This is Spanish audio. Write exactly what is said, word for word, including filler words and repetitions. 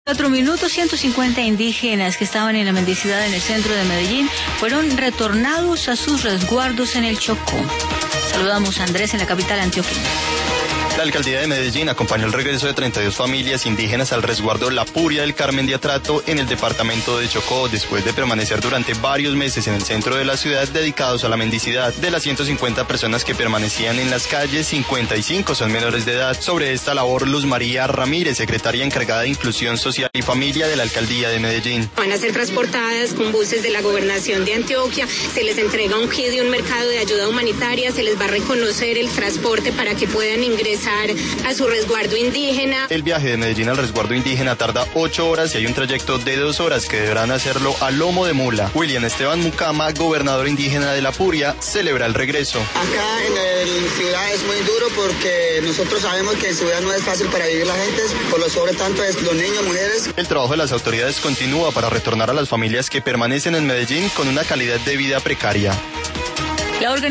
Cuatro minutos, ciento cincuenta indígenas que estaban en la mendicidad en el centro de Medellín fueron retornados a sus resguardos en el Chocó. Saludamos a Andrés en la capital antioqueña. La alcaldía de Medellín acompañó el regreso de treinta y dos familias indígenas al resguardo La Puria del Carmen de Atrato en el departamento de Chocó, después de permanecer durante varios meses en el centro de la ciudad dedicados a la mendicidad. De las ciento cincuenta personas que permanecían en las calles, cincuenta y cinco son menores de edad. Sobre esta labor, Luz María Ramírez, secretaria encargada de Inclusión Social y Familia de la alcaldía de Medellín. Van a ser transportadas con buses de la gobernación de Antioquia, se les entrega un kit de un mercado de ayuda humanitaria, se les va a reconocer el transporte para que puedan ingresar a su resguardo indígena. El viaje de Medellín al resguardo indígena tarda ocho horas y hay un trayecto de dos horas que deberán hacerlo a lomo de mula. William Esteban Mucama, gobernador indígena de La Puria, celebra el regreso. Acá en el ciudad es muy duro porque nosotros sabemos que en ciudad no es fácil para vivir la gente, por lo sobre tanto es los niños, mujeres. El trabajo de las autoridades continúa para retornar a las familias que permanecen en Medellín con una calidad de vida precaria. La